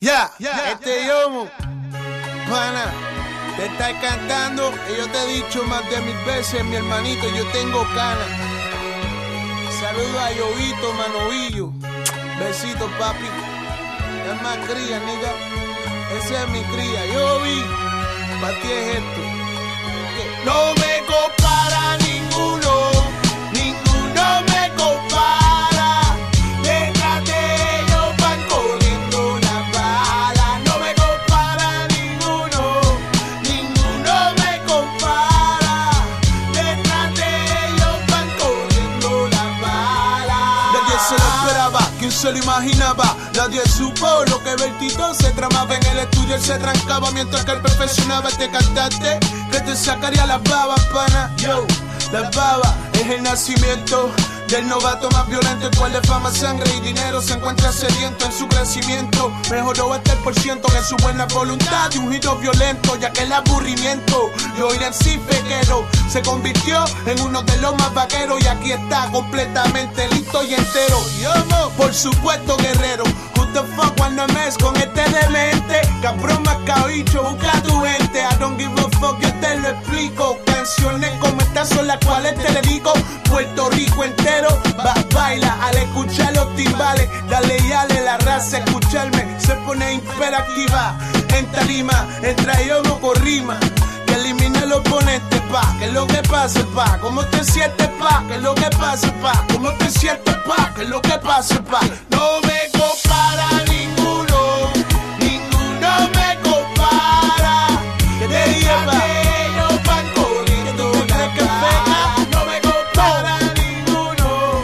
Este yomo, pana, te está cantando. Y yo te he dicho más de 1000 veces, mi hermanito, yo tengo canas. Saludo a Llovito, Manovillo. Besitos, papi. Es más cría, nigga. Esa es mi cría. Yo vi, pa' ti es esto. No me compara ninguno, ninguno me compara. Detrás de ellos van corriendo las balas. No me compara ninguno, ninguno me compara. Detrás de ellos van corriendo las balas. Nadie se lo esperaba, ¿quién se lo imaginaba? Nadie supo lo que Bertito se tramaba en el estudio. Él se trancaba mientras que él perfeccionaba este cantante que te sacaría las babas, pana. Yo, las babas es el nacimiento del novato más violento, el cual de fama, sangre y dinero se encuentra sediento en su crecimiento. Mejoró hasta el % que su buena voluntad de un giro violento, ya que el aburrimiento de oír en sí fequero se convirtió en uno de los más vaqueros. Y aquí está completamente listo y entero. Yo, por supuesto, guerrero. Who the fuck wanna mess con este demente? Cabrón mascabicho, busca a tu gente. I don't give a fuck, yo te lo explico. Canciones como estas son las cuales te dedico. Puerto Rico entero baila al escuchar los timbales. Dale y dale, la raza escucharme se pone hiperactiva. En tarima, entra yo no con rima. Que elimina el oponente, pa. Que es lo que pasa, pa. ¿Cómo te sientes, pa? Que es lo que pasa, pa. ¿Cómo te sientes, pa? Que es lo que pasa, pa. No me compara ninguno, ninguno me compara. Que te diga, pa. Ellos van corriendo la cara. No me compara ninguno,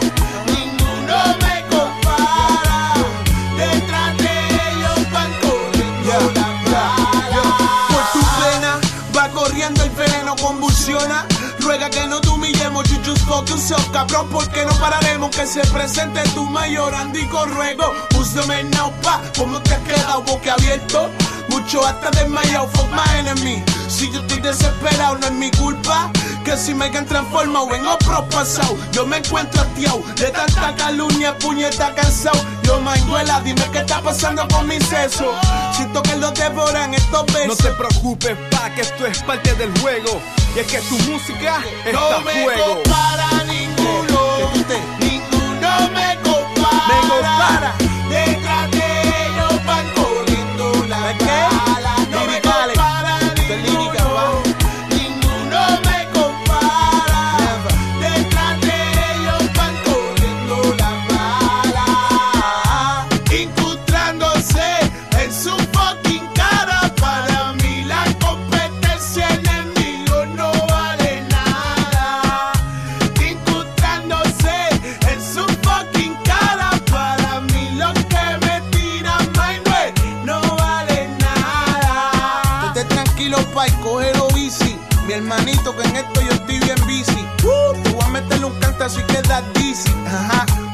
ninguno me compara. Detrás de ellos van corriendo la cara. Por tu pena va corriendo el veneno, convulsiona. Ruega que no te humillemos, you just fuck yourself, cabrón, porque no pararemos. Que se presente tu mayorando y con ruego. Úsame now, pa, ¿cómo te has quedado boquiabierto? Mucho hasta desmayado, fuck my enemy. Si yo estoy desesperado, no es mi culpa. Que si me han transformado en otro pasado. Yo me encuentro hastiado de tanta calumnia, puñeta cansado. Yo manguela, dime qué está pasando con mi seso. Siento que los devoran estos besos. No te preocupes, pa, que esto es parte del juego. Y es que tu música está a fuego. No me compara ninguno, ninguno me compara. Detrás de ellos van corriendo las balas. No me compara ninguno, ninguno me compara. Detrás de ellos van corriendo las balas. Encontrándose en su fucking cara. Para mí la competencia enemigo no vale nada. Encontrándose en su fucking cara. Para mí lo que me tiran no vale nada. Esté tranquilo, pa, y cógelo easy. Mi hermanito, que en esto yo estoy bien busy. Te voy a meterle un canto así que da dizzy. Ajá.